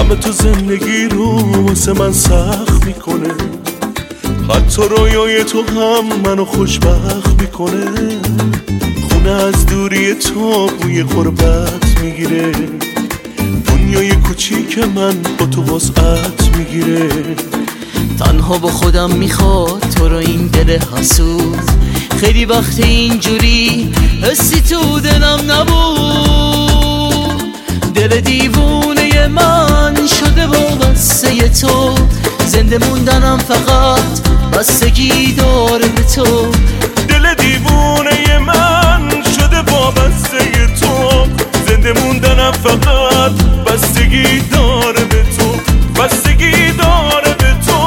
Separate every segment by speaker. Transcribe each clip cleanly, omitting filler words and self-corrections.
Speaker 1: همه تو زندگی رو واسه من سخت میکنه، حتی رویای تو هم منو خوشبخت میکنه. خونه از دوری تو بوی غربت میگیره، دنیای کوچیک من با تو وسعت میگیره.
Speaker 2: تنها با خودم میخواد تو رو این دل حسود، خیلی وقت اینجوری حسی تو دلم نبود. دل دیوونه من شده وابسته تو، زنده موندنم فقط بستگی داره به تو.
Speaker 1: دل دیوونه من شده وابسته تو، زنده موندنم فقط بستگی داره به تو، بستگی داره به تو.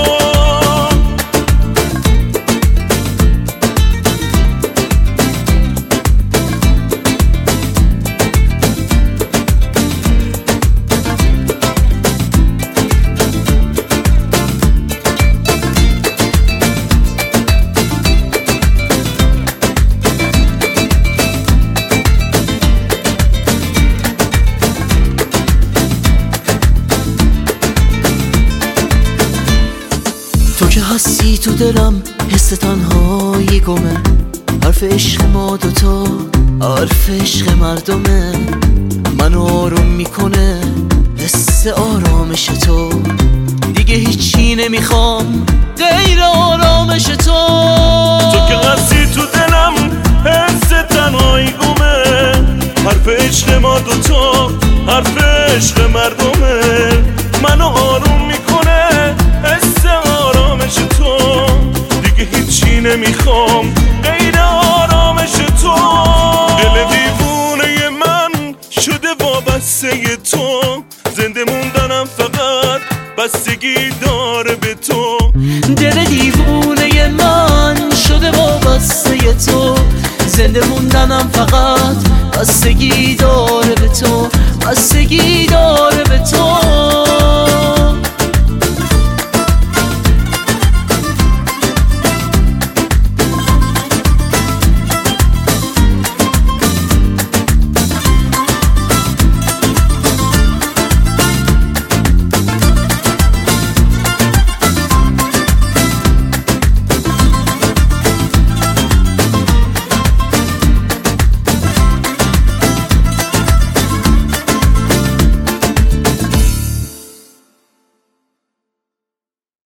Speaker 2: تو که هستی تو دلم، حس تنهایی گمه. حرف عشق ما دوتا، حرف عشق مردمه. منو آروم میکنه حس آرامش تو، دیگه هیچی نمیخوام غیر آرامش تو.
Speaker 1: تو که هستی تو دلم، حس تنهایی گمه. حرف عشق ما دوتا، حرف عشق مردمه. منو آروم میکنه حس آرامش تو، دیگه هیچی نمیخوام غیر آرامش تو. دل دیوونه من شده وابسته تو، زنده موندنم فقط بستگی داره به تو.
Speaker 2: دل دیوونه من شده وابسته تو، زنده موندنم فقط بستگی داره به تو، بستگی داره